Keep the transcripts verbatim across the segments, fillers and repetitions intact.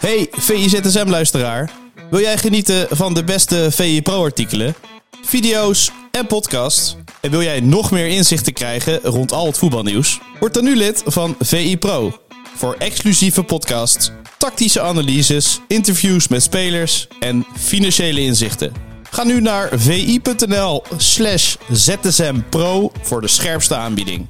Hey V I Z S M-luisteraar. Wil jij genieten van de beste V I Pro-artikelen, video's en podcasts? En wil jij nog meer inzichten krijgen rond al het voetbalnieuws? Word dan nu lid van V I Pro. Voor exclusieve podcasts, tactische analyses, interviews met spelers en financiële inzichten. Ga nu naar vi.nl slash zsmpro voor de scherpste aanbieding.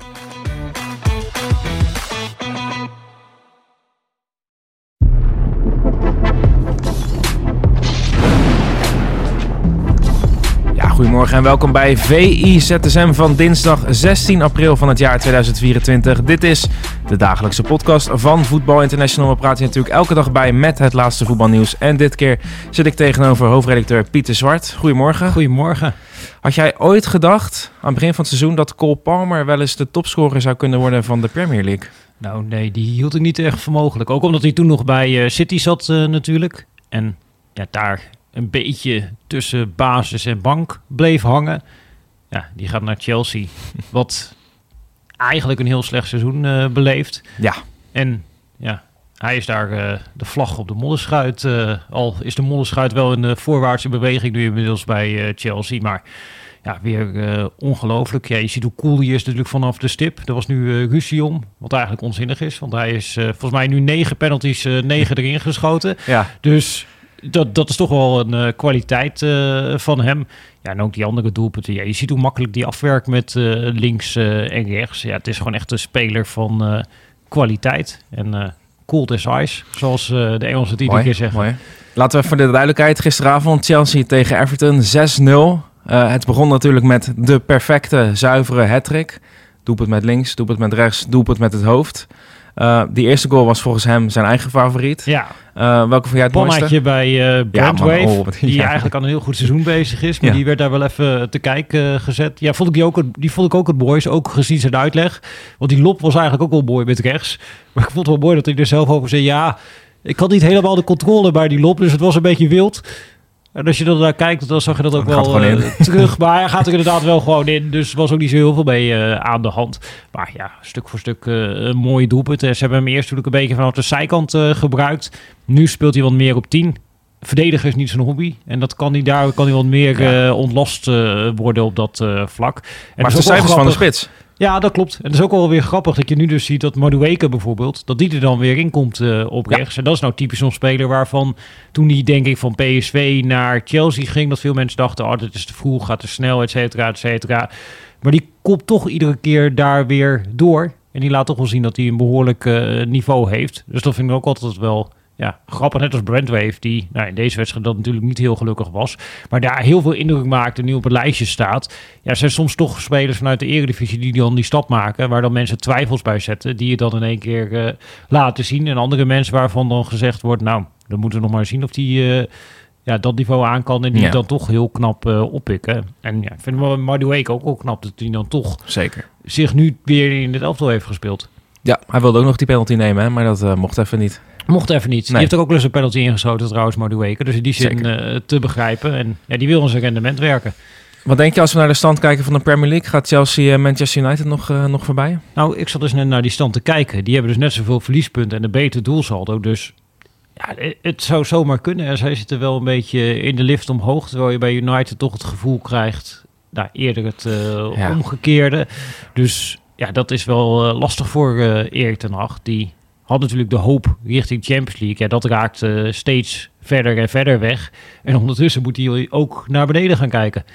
Goedemorgen en welkom bij V I Z S M van dinsdag zestien april van het jaar tweeduizend vierentwintig. Dit is de dagelijkse podcast van Voetbal International. We praten je natuurlijk elke dag bij met het laatste voetbalnieuws. En dit keer zit ik tegenover hoofdredacteur Pieter Zwart. Goedemorgen. Goedemorgen. Had jij ooit gedacht aan het begin van het seizoen dat Cole Palmer wel eens de topscorer zou kunnen worden van de Premier League? Nou nee, die hield ik niet echt voor mogelijk. Ook omdat hij toen nog bij uh, City zat uh, natuurlijk. En ja, daar een beetje tussen basis en bank bleef hangen. Ja, die gaat naar Chelsea. Wat eigenlijk een heel slecht seizoen uh, beleeft. Ja. En ja, hij is daar uh, de vlag op de modderschuit. Uh, al is de modderschuit wel een uh, voorwaartse beweging nu inmiddels bij uh, Chelsea. Maar ja, weer uh, ongelooflijk. Ja, je ziet hoe cool hij is natuurlijk vanaf de stip. Er was nu uh, ruzie om, wat eigenlijk onzinnig is. Want hij is uh, volgens mij nu negen penalties, uh, negen erin geschoten. Ja. Dus Dat, dat is toch wel een uh, kwaliteit uh, van hem. Ja, en ook die andere doelpunten. Ja, je ziet hoe makkelijk die afwerkt met uh, links uh, en rechts. Ja, het is gewoon echt een speler van uh, kwaliteit. En uh, cold as ice, zoals uh, de Engelsen het iedere keer zeggen. Mooi. Laten we voor de duidelijkheid. Gisteravond Chelsea tegen Everton zes nul. Uh, het begon natuurlijk met de perfecte, zuivere hat-trick. Doelpunt met links, doelpunt met rechts, doelpunt met het hoofd. Uh, die eerste goal was volgens hem zijn eigen favoriet. Ja. Uh, welke vond jij het mooiste? Pannaatje bij uh, Brandwave, ja, man, oh, die ja. eigenlijk aan een heel goed seizoen bezig is. Maar ja. die werd daar wel even te kijken uh, gezet. Ja, vond ik die, ook, die vond ik ook het mooiste, ook gezien zijn uitleg. Want die lop was eigenlijk ook wel mooi met rechts. Maar ik vond het wel mooi dat hij er zelf over zei, ja, ik had niet helemaal de controle bij die lop, dus het was een beetje wild. En als je er naar kijkt, dan zag je dat ook dat wel uh, terug. Maar hij gaat er inderdaad wel gewoon in. Dus er was ook niet zo heel veel mee uh, aan de hand. Maar ja, stuk voor stuk uh, een mooie doelpunt. Ze hebben hem eerst natuurlijk een beetje vanaf de zijkant uh, gebruikt. Nu speelt hij wat meer op tien. Verdedigen is niet zijn hobby. En dat kan hij daar kan hij wat meer ja. uh, ontlast uh, worden op dat uh, vlak. En maar de cijfers van de spits. Ja, dat klopt. En het is ook wel weer grappig dat je nu dus ziet dat Madueke bijvoorbeeld, dat die er dan weer in komt uh, op rechts. Ja. En dat is nou typisch zo'n speler waarvan toen die denk ik van P S V naar Chelsea ging, dat veel mensen dachten, oh, dit is te vroeg, gaat te snel, et cetera, et cetera. Maar die komt toch iedere keer daar weer door. En die laat toch wel zien dat hij een behoorlijk uh, niveau heeft. Dus dat vind ik ook altijd wel ja, grappig, net als Brandwave, die nou, in deze wedstrijd dat natuurlijk niet heel gelukkig was, maar daar heel veel indruk maakt en nu op het lijstje staat. Ja, er zijn soms toch spelers vanuit de Eredivisie die dan die stap maken, waar dan mensen twijfels bij zetten, die je dan in één keer uh, laten zien. En andere mensen waarvan dan gezegd wordt, nou, dan moeten we nog maar zien of die uh, ja, dat niveau aan kan en die ja. dan toch heel knap uh, oppikken. En ja, ik vind Madueke ook wel knap dat hij dan toch Zeker. zich nu weer in dit elftal heeft gespeeld. Ja, hij wilde ook nog die penalty nemen, hè, maar dat uh, mocht even niet. Mocht even niet. Nee. Die heeft er ook wel eens een penalty ingeschoten trouwens, Madueke. Dus in die zin uh, te begrijpen. En ja, die wil in zijn rendement werken. Wat denk je als we naar de stand kijken van de Premier League? Gaat Chelsea uh, Manchester United nog, uh, nog voorbij? Nou, ik zat dus net naar die stand te kijken. Die hebben dus net zoveel verliespunten en een beter doelsaldo. Dus ja, het zou zomaar kunnen. En zij zitten wel een beetje in de lift omhoog. Terwijl je bij United toch het gevoel krijgt, nou, eerder het uh, ja. omgekeerde. Dus ja, dat is wel uh, lastig voor uh, Erik ten Hag. Die had natuurlijk de hoop richting Champions League. Ja, dat raakt uh, steeds verder en verder weg. En ondertussen moet hij ook naar beneden gaan kijken.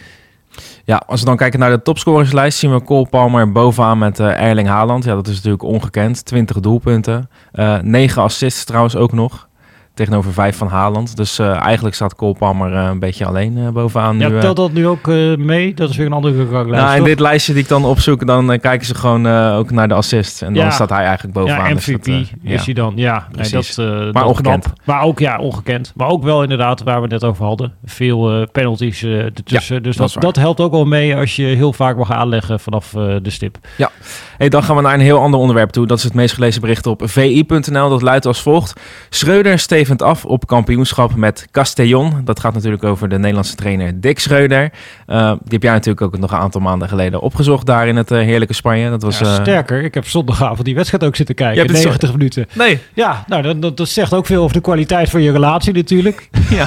Ja, als we dan kijken naar de topscorerslijst, zien we Cole Palmer bovenaan met uh, Erling Haaland. Ja, dat is natuurlijk ongekend. twintig doelpunten. Uh, negen assists trouwens ook nog. Tegenover vijf van Haaland. Dus uh, eigenlijk staat Cole Palmer uh, een beetje alleen uh, bovenaan. Ja, nu, telt dat nu ook uh, mee? Dat is weer een andere ranglijst. Nou, in dit lijstje die ik dan opzoek, dan uh, kijken ze gewoon uh, ook naar de assists. En dan ja. staat hij eigenlijk bovenaan. Ja, M V P dus dat, uh, is ja. hij dan. Ja, nee, dat, uh, maar dat ongekend. Knap. Maar ook, ja, ongekend. Maar ook wel inderdaad, waar we het net over hadden. Veel uh, penalties uh, ertussen. Ja, dus dat, dat, dat helpt ook wel mee als je heel vaak mag aanleggen vanaf uh, de stip. Ja. Hey, dan gaan we naar een heel ander onderwerp toe. Dat is het meest gelezen bericht op v i punt n l. Dat luidt als volgt. Schreuder, Steven blijvend af op kampioenschap met Castellón. Dat gaat natuurlijk over de Nederlandse trainer Dick Schreuder. Uh, die heb jij natuurlijk ook nog een aantal maanden geleden opgezocht daar in het uh, heerlijke Spanje. Dat was, ja, uh... sterker, ik heb zondagavond die wedstrijd ook zitten kijken. negentig minuten. Nee. Ja, nou, dat, dat, dat zegt ook veel over de kwaliteit van je relatie natuurlijk. Ja.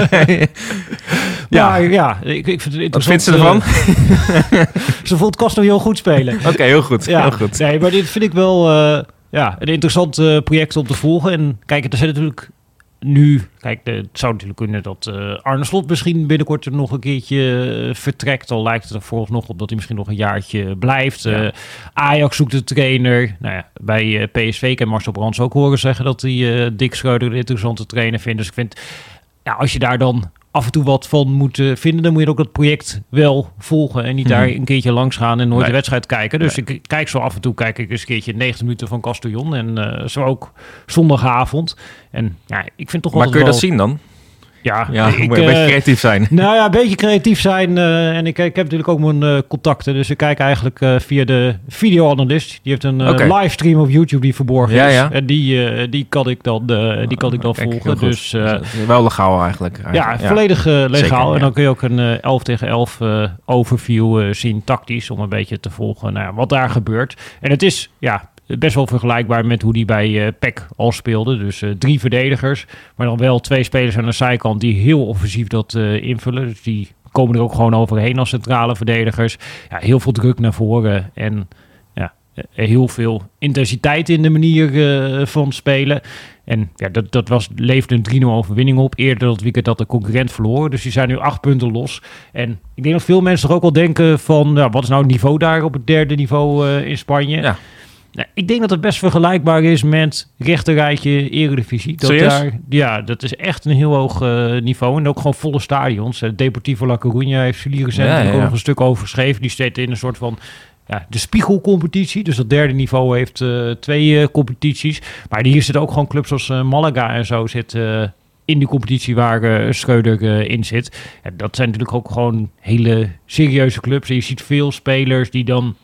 Maar ja, ja ik, ik vind het interessant. Wat vindt ze ervan? Ze vond Castellón goed spelen. Oké, okay, heel goed. Ja, heel goed. Nee, maar dit vind ik wel uh, ja, een interessant uh, project om te volgen. En kijk, er zijn natuurlijk nu... Kijk, het zou natuurlijk kunnen dat uh, Arne Slot misschien binnenkort er nog een keertje uh, vertrekt. Al lijkt het er vooralsnog op dat hij misschien nog een jaartje blijft. Ja. Uh, Ajax zoekt de trainer. Nou ja, bij uh, P S V kan Marcel Brands ook horen zeggen dat hij uh, Dick Schreuder een interessante trainer vindt. Dus ik vind, ja, als je daar dan af en toe wat van moet uh, vinden, dan moet je ook dat project wel volgen en niet hmm. daar een keertje langs gaan en nooit nee. de wedstrijd kijken. Dus nee. ik kijk zo af en toe, kijk ik eens een keertje negentig minuten van Castellón en uh, zo ook zondagavond. En ja, ik vind toch wel. Maar kun je wel... dat zien dan? Ja, ja ik, moet je een beetje creatief zijn. Nou ja, een beetje creatief zijn. Uh, en ik, ik heb natuurlijk ook mijn uh, contacten. Dus ik kijk eigenlijk uh, via de videoanalist. Die heeft een uh, okay. livestream op YouTube die verborgen ja, is. Ja. En die, uh, die kan ik dan, uh, die kan ik dan Kijk, volgen. Dus, uh, wel legaal eigenlijk. eigenlijk. Ja, volledig uh, legaal. Zeker, ja. En dan kun je ook een uh, elf tegen elf uh, overview uh, zien tactisch. Om een beetje te volgen nou, wat daar gebeurt. En het is... ja. best wel vergelijkbaar met hoe die bij uh, P E C al speelde. Dus uh, drie verdedigers, maar dan wel twee spelers aan de zijkant die heel offensief dat uh, invullen. Dus die komen er ook gewoon overheen als centrale verdedigers. Ja, heel veel druk naar voren en ja, heel veel intensiteit in de manier uh, van spelen. En ja, dat, dat was, leefde een drie nul overwinning op. Eerder dat weekend dat de concurrent verloren. Dus die zijn nu acht punten los. En ik denk dat veel mensen toch ook wel denken van... Ja, wat is nou het niveau daar op het derde niveau uh, in Spanje? Ja. Nou, ik denk dat het best vergelijkbaar is met rechterrijtje Eredivisie. Dat daar, ja, dat is echt een heel hoog uh, niveau. En ook gewoon volle stadions. Uh, Deportivo La Coruña heeft jullie recent ja, ja, ja. ook nog een stuk over geschreven. Die staat in een soort van... Ja, de spiegelcompetitie. Dus dat derde niveau heeft uh, twee uh, competities. Maar hier zitten ook gewoon clubs als uh, Malaga en zo zit... Uh, in die competitie waar uh, Schreuder uh, in zit. En dat zijn natuurlijk ook gewoon hele serieuze clubs. En je ziet veel spelers die dan...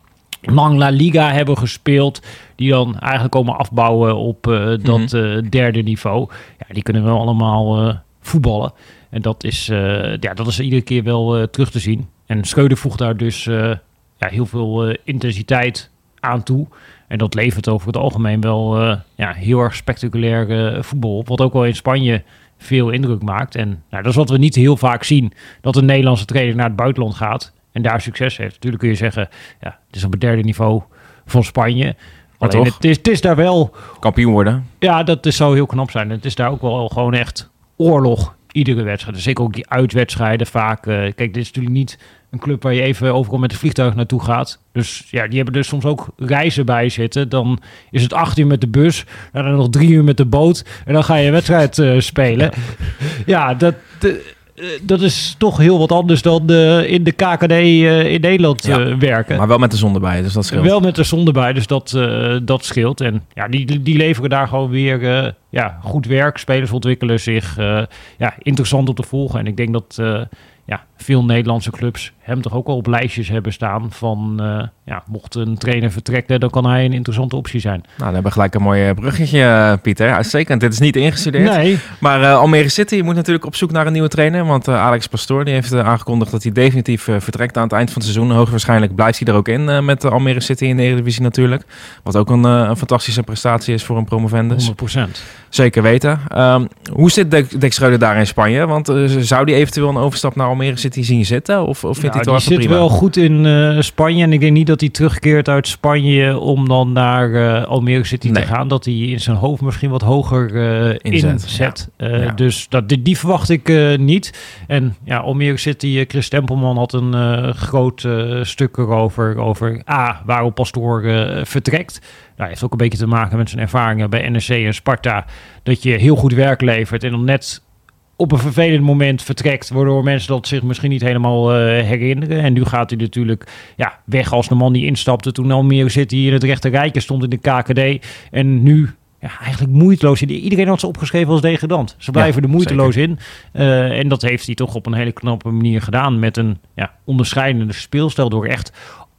lang La Liga hebben gespeeld, die dan eigenlijk komen afbouwen op uh, dat uh, derde niveau. Ja, die kunnen wel allemaal uh, voetballen. En dat is, uh, ja, dat is iedere keer wel uh, terug te zien. En Schreuder voegt daar dus uh, ja, heel veel uh, intensiteit aan toe. En dat levert over het algemeen wel uh, ja, heel erg spectaculair uh, voetbal op. Wat ook wel in Spanje veel indruk maakt. En nou, dat is wat we niet heel vaak zien. Dat een Nederlandse trainer naar het buitenland gaat en daar succes heeft. Natuurlijk kun je zeggen, ja, het is op het derde niveau van Spanje. Maar Alleen toch? Het, is, het is daar wel... Kampioen worden. Ja, dat is, zou heel knap zijn. Het is daar ook wel gewoon echt oorlog, iedere wedstrijd. Dus zeker ook die uitwedstrijden vaak. Uh, kijk, dit is natuurlijk niet een club waar je even overal met het vliegtuig naartoe gaat. Dus ja, die hebben er soms ook reizen bij zitten. Dan is het acht uur met de bus, en dan nog drie uur met de boot. En dan ga je een wedstrijd uh, spelen. Ja, dat... De, dat is toch heel wat anders dan uh, in de K K D uh, in Nederland uh, ja, werken. Maar wel met de zon erbij, dus dat scheelt. Wel met de zon erbij, dus dat, uh, dat scheelt. En ja, die, die leveren daar gewoon weer uh, ja, goed werk. Spelers ontwikkelen zich uh, ja, interessant om te volgen. En ik denk dat uh, ja, veel Nederlandse clubs hem toch ook al op lijstjes hebben staan van... Uh, ja, mocht een trainer vertrekken, dan kan hij een interessante optie zijn. Nou, dan hebben we gelijk een mooi bruggetje, Pieter. Uitstekend. Dit is niet ingestudeerd. Nee. Maar uh, Almere City moet natuurlijk op zoek naar een nieuwe trainer. Want uh, Alex Pastoor die heeft uh, aangekondigd dat hij definitief uh, vertrekt aan het eind van het seizoen. Hoogstwaarschijnlijk blijft hij er ook in uh, met uh, Almere City in de Eredivisie natuurlijk. Wat ook een, uh, een fantastische prestatie is voor een promovendus. honderd procent. Zeker weten. Um, hoe zit Dick, Dick Schreuder daar in Spanje? Want uh, zou die eventueel een overstap naar Almere City zien zitten? Of, of vindt nou, hij het wel die zit prima? wel goed in uh, Spanje. En ik denk niet dat hij terugkeert uit Spanje om dan naar uh, Almere City nee. te gaan. Dat hij in zijn hoofd misschien wat hoger uh, inzet. inzet. Ja. Uh, ja. Dus dat, die, die verwacht ik uh, niet. En ja, Almere City, uh, Chris Tempelman had een uh, groot uh, stuk erover. Over A, waarom Pastoor uh, vertrekt. Nou, heeft ook een beetje te maken met zijn ervaringen bij N E C en Sparta. Dat je heel goed werk levert en dan net op een vervelend moment vertrekt, waardoor mensen dat zich misschien niet helemaal uh, herinneren. En nu gaat hij natuurlijk ja, weg als de man die instapte toen Almere City in het rechte rijtje stond in de K K D. En nu ja, eigenlijk moeiteloos. Iedereen had ze opgeschreven als degradant. Ze blijven ja, er moeiteloos zeker. in. Uh, en dat heeft hij toch op een hele knappe manier gedaan met een ja, onderscheidende speelstijl door echt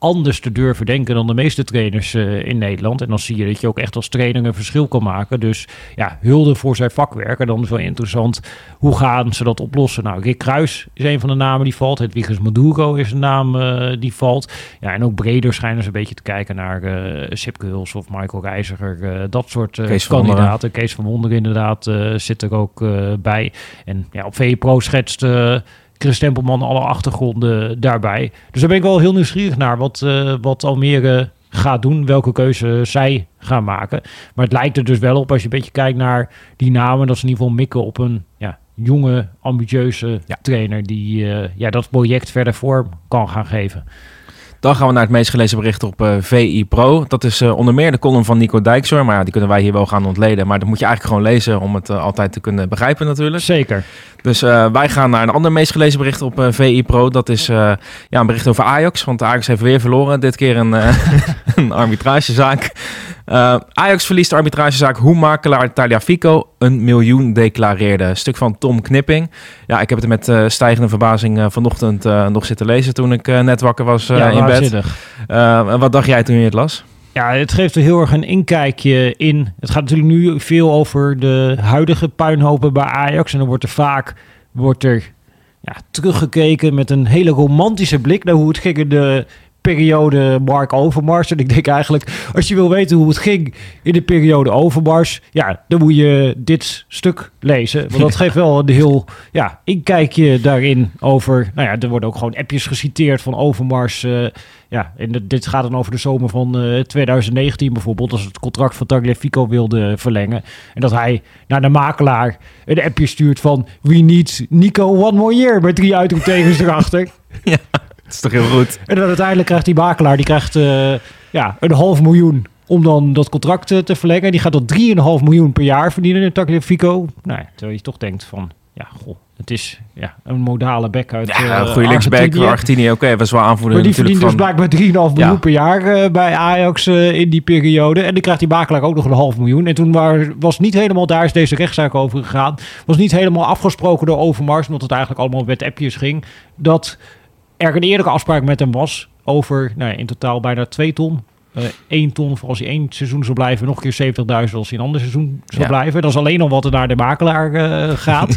anders te durven denken dan de meeste trainers uh, in Nederland. En dan zie je dat je ook echt als trainer een verschil kan maken. Dus ja, hulde voor zijn vakwerk. En dan is wel interessant, hoe gaan ze dat oplossen? Nou, Rick Kruijs is een van de namen die valt. Hedwiges Maduro is een naam uh, die valt. Ja, en ook breder schijnen ze een beetje te kijken naar uh, Sipke Huls of Michael Reiziger. Uh, dat soort uh, Kees kandidaten. Kees van Wonderen inderdaad uh, zit er ook uh, bij. En ja, op V E Pro schetst uh, Chris Tempelman alle achtergronden daarbij. Dus daar ben ik wel heel nieuwsgierig naar wat, uh, wat Almere gaat doen, welke keuze zij gaan maken. Maar het lijkt er dus wel op, als je een beetje kijkt naar die namen, dat ze in ieder geval mikken op een ja, jonge, ambitieuze ja. trainer die uh, ja, dat project verder vorm kan gaan geven. Dan gaan we naar het meest gelezen bericht op uh, V I Pro. Dat is uh, onder meer de column van Nico Dijkshoorn. Maar ja, die kunnen wij hier wel gaan ontleden. Maar dat moet je eigenlijk gewoon lezen om het uh, altijd te kunnen begrijpen natuurlijk. Zeker. Dus uh, wij gaan naar een ander meest gelezen bericht op uh, V I Pro. Dat is uh, ja, een bericht over Ajax. Want Ajax heeft weer verloren. Dit keer een, uh, een arbitragezaak. Uh, Ajax verliest de arbitragezaak hoe makelaar Tagliafico een miljoen declareerde. Een stuk van Tom Knipping. Ja, ik heb het met uh, stijgende verbazing uh, vanochtend uh, nog zitten lezen toen ik uh, net wakker was uh, ja, in bed. Uh, wat dacht jij toen je het las? Ja, het geeft er heel erg een inkijkje in. Het gaat natuurlijk nu veel over de huidige puinhopen bij Ajax. En dan wordt er vaak wordt er, ja, teruggekeken met een hele romantische blik naar hoe het ging in de periode Mark Overmars. En ik denk eigenlijk, als je wil weten hoe het ging in de periode Overmars, ja, dan moet je dit stuk lezen. Want dat geeft wel een heel ja, inkijkje daarin over. Nou ja, er worden ook gewoon appjes geciteerd van Overmars. Uh, ja, en de, dit gaat dan over de zomer van uh, twintig negentien bijvoorbeeld, als het contract van Tagliafico wilde verlengen. En dat hij naar de makelaar een appje stuurt van we need Nico one more year, met drie uitroeptekens erachter. Ja. Dat is toch heel goed. En dan uiteindelijk krijgt die makelaar die krijgt, uh, ja, een half miljoen om dan dat contract uh, te verlengen. Die gaat tot drie komma vijf miljoen per jaar verdienen in Tagliafico. Nou, terwijl je toch denkt van, ja, goh, het is ja, een modale bek uit ja, een uh, goede linksback van Argentinië. Oké, okay, was wel aanvoerder. Maar die verdient dus blijkbaar drie komma vijf miljoen ja. per jaar uh, bij Ajax uh, in die periode. En dan krijgt die makelaar ook nog een half miljoen. En toen waar, was niet helemaal, daar is deze rechtszaak over gegaan, was niet helemaal afgesproken door Overmars, omdat het eigenlijk allemaal met appjes ging, dat er een eerdere afspraak met hem was over nou ja, in totaal bijna twee ton. Uh, één ton voor als hij één seizoen zou blijven. Nog een keer zeventigduizend als hij een ander seizoen zou ja. blijven. Dat is alleen al wat er naar de makelaar uh, gaat.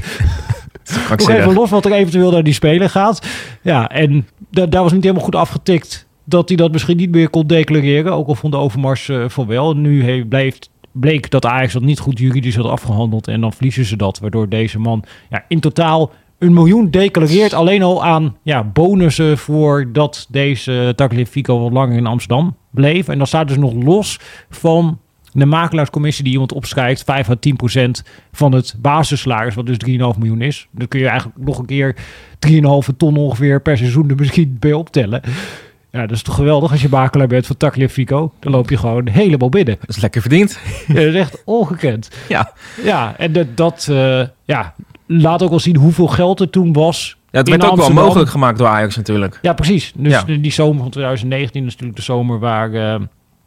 Nog even los wat er eventueel naar die speler gaat. Ja, en da- daar was niet helemaal goed afgetikt dat hij dat misschien niet meer kon declareren. Ook al vond de Overmars uh, voor wel. Nu heeft, bleef, bleek dat Ajax dat niet goed juridisch had afgehandeld. En dan verliezen ze dat. Waardoor deze man ja, in totaal een miljoen declareert alleen al aan ja, bonussen voordat deze Tagliafico wat langer in Amsterdam bleef. En dan staat dus nog los van de makelaarscommissie die iemand opschrijft vijf à tien procent van het basissalaris, wat dus drie komma vijf miljoen is. Dan kun je eigenlijk nog een keer drie komma vijf ton ongeveer per seizoen er misschien bij optellen. Ja, dat is toch geweldig als je makelaar bent van Tagliafico. Dan loop je gewoon helemaal binnen. Dat is lekker verdiend. Ja, dat is echt ongekend. Ja, ja en dat, dat uh, ja, laat ook wel zien hoeveel geld er toen was. Ja, het werd ook Amsterdam wel mogelijk gemaakt door Ajax natuurlijk. Ja, precies. Dus ja. die zomer van twintig negentien is natuurlijk de zomer waar uh,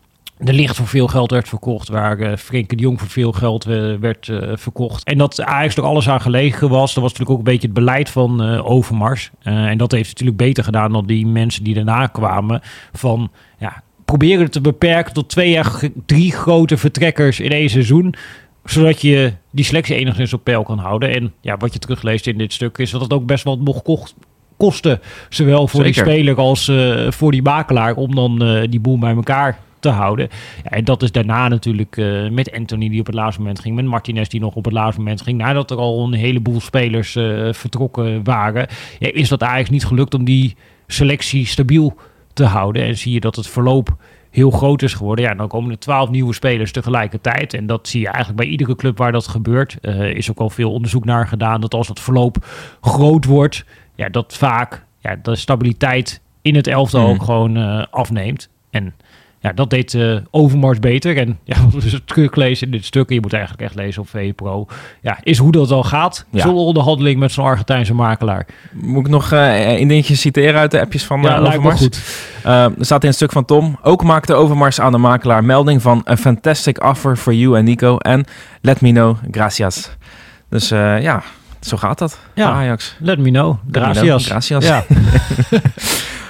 de Licht voor veel geld werd verkocht. Waar uh, Frenkie de Jong voor veel geld uh, werd uh, verkocht. En dat Ajax er alles aan gelegen was. Dat was natuurlijk ook een beetje het beleid van uh, Overmars. Uh, en dat heeft natuurlijk beter gedaan dan die mensen die daarna kwamen. Van ja, proberen het te beperken tot twee à drie grote vertrekkers in één seizoen, zodat je die selectie enigszins op peil kan houden. En ja, wat je terugleest in dit stuk is dat het ook best wel mocht kocht, kosten. Zowel voor Zeker. die speler als uh, voor die makelaar. Om dan uh, die boel bij elkaar te houden. Ja, en dat is daarna natuurlijk uh, met Anthony die op het laatste moment ging. Met Martinez die nog op het laatste moment ging. Nadat er al een heleboel spelers uh, vertrokken waren. Ja, is dat eigenlijk niet gelukt om die selectie stabiel te houden. En zie je dat het verloop heel groot is geworden. Ja, dan komen er twaalf nieuwe spelers tegelijkertijd. En dat zie je eigenlijk bij iedere club waar dat gebeurt. Er uh, is ook al veel onderzoek naar gedaan dat als het verloop groot wordt, ja, dat vaak ja, de stabiliteit in het elftal mm. ook gewoon uh, afneemt. En ja, dat deed uh, Overmars beter. En ja, dus het teruglezen in dit stuk, je moet eigenlijk echt lezen op V E Pro, ja, is hoe dat al gaat. Ja. Zonder onderhandeling met zo'n Argentijnse makelaar. Moet ik nog uh, een dingetje citeren uit de appjes van uh, ja, Overmars? Goed. Uh, er staat in het stuk van Tom. Ook maakte Overmars aan de makelaar melding van a fantastic offer for you en Nico. En let me know, gracias. Dus uh, ja, zo gaat dat. Ja, Ajax. Let me know, gracias. Let me know, gracias. Ja.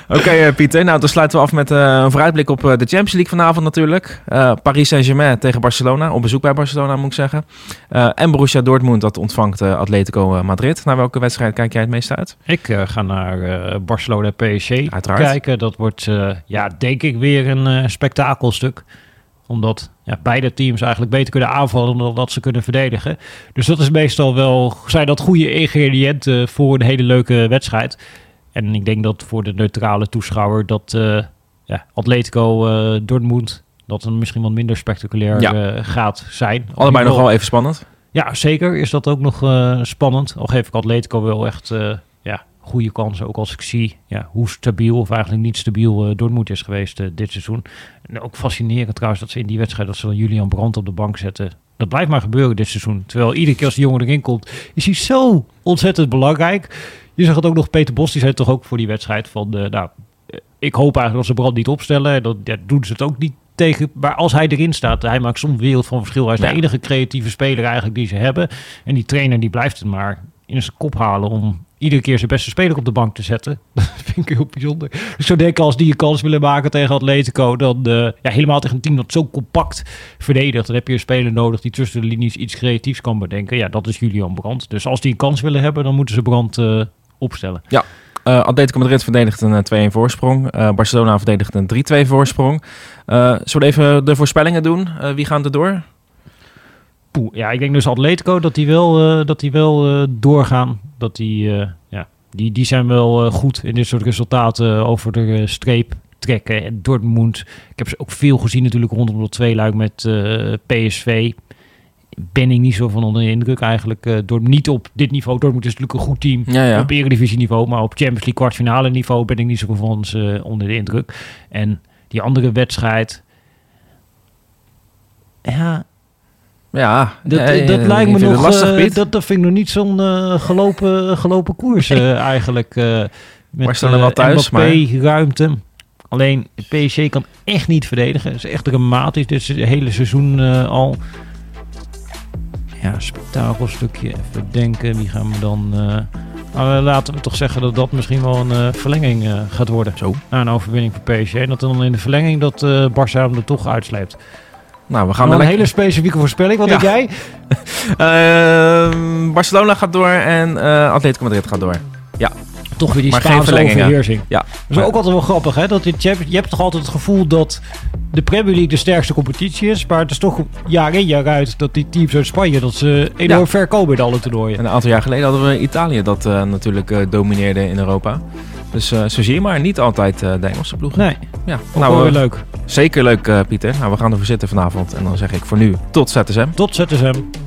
Oké, okay, uh, Pieter. Nou, dan sluiten we af met uh, een vooruitblik op uh, de Champions League vanavond natuurlijk. Uh, Paris Saint-Germain tegen Barcelona. Op bezoek bij Barcelona, moet ik zeggen. Uh, en Borussia Dortmund, dat ontvangt uh, Atletico Madrid. Naar welke wedstrijd kijk jij het meest uit? Ik uh, ga naar uh, Barcelona P S G Uiteraard. kijken. Dat wordt, uh, ja, denk ik, weer een uh, spektakelstuk. Omdat ja, beide teams eigenlijk beter kunnen aanvallen dan dat ze kunnen verdedigen. Dus dat is meestal wel, zijn dat goede ingrediënten voor een hele leuke wedstrijd. En ik denk dat voor de neutrale toeschouwer dat uh, ja, Atletico uh, Dortmund, dat het misschien wat minder spectaculair ja. uh, gaat zijn. Allebei nog wel even spannend. Ja, zeker is dat ook nog uh, spannend. Al geef ik Atletico wel echt uh, ja, goede kansen. Ook als ik zie ja, hoe stabiel of eigenlijk niet stabiel uh, Dortmund is geweest uh, dit seizoen. En ook fascinerend trouwens dat ze in die wedstrijd, dat ze dan Julian Brandt op de bank zetten. Dat blijft maar gebeuren dit seizoen. Terwijl iedere keer als die jongen erin komt, is hij zo ontzettend belangrijk. Je zag het ook nog, Peter Bos, die zei toch ook voor die wedstrijd van, uh, nou, ik hoop eigenlijk dat ze Brandt niet opstellen. En dat ja, doen ze het ook niet tegen. Maar als hij erin staat, hij maakt soms wereld van verschil. Hij is ja. de enige creatieve speler eigenlijk die ze hebben. En die trainer die blijft het maar in zijn kop halen om iedere keer zijn beste speler op de bank te zetten. Dat vind ik heel bijzonder. Dus zo denk ik, als die een kans willen maken tegen Atletico, dan uh, ja, helemaal tegen een team dat zo compact verdedigt, dan heb je een speler nodig die tussen de linies iets creatiefs kan bedenken. Ja, dat is Julian Brandt. Dus als die een kans willen hebben, dan moeten ze Brandt uh, opstellen. Ja. Uh, Atletico Madrid verdedigt een twee-een voorsprong. Uh, Barcelona verdedigt een drie-twee voorsprong. Uh, zullen we even de voorspellingen doen? Uh, wie gaan er door? Poeh, ja, ik denk dus Atletico dat die wel, uh, dat die wel uh, doorgaan. Dat die, uh, ja, die, die zijn wel uh, goed in dit soort resultaten uh, over de uh, streep trekken. En Dortmund, ik heb ze ook veel gezien natuurlijk rondom dat tweeluik met uh, P S V. Ben ik niet zo van onder de indruk eigenlijk. Uh, door, niet op dit niveau. Dortmund is natuurlijk een goed team. Ja, ja. Op Eredivisie niveau. Maar op Champions League kwartfinale niveau ben ik niet zo van uh, onder de indruk. En die andere wedstrijd. Ja. Ja. Dat, ja, dat ja, lijkt me nog. Lastig, uh, dat, dat vind ik nog niet zo'n uh, gelopen, gelopen koers uh, eigenlijk. Uh, met uh, wel thuis, Mbappé, maar ruimte. Alleen P S G kan echt niet verdedigen. Het is echt dramatisch. Dit is het hele seizoen uh, al. Ja, spektakelstukje. Even denken, wie gaan we dan... Uh, maar laten we toch zeggen dat dat misschien wel een uh, verlenging uh, gaat worden. Zo. Na een overwinning voor P S G. En dat dan in de verlenging dat uh, Barça hem er toch uitsleept. Nou, we gaan een lekker... hele specifieke voorspelling. Wat ja. denk jij? uh, Barcelona gaat door en uh, Atletico Madrid gaat door. Ja. Toch weer die maar Spaanse overheersing. Ja. Dat is maar... ook altijd wel grappig, hè? Dat je, je hebt toch altijd het gevoel dat de Premier League de sterkste competitie is, maar het is toch jaar in jaar uit dat die teams uit Spanje, dat ze enorm ja. ver komen in alle toernooien. En een aantal jaar geleden hadden we Italië dat uh, natuurlijk uh, domineerde in Europa. Dus uh, zo zie je maar niet altijd uh, de Engelse ploegen. Nee, ja. ook nou, wel weer uh, leuk. Zeker leuk, uh, Pieter. Nou, we gaan ervoor zitten vanavond. En dan zeg ik voor nu tot Z S M. Tot Z S M.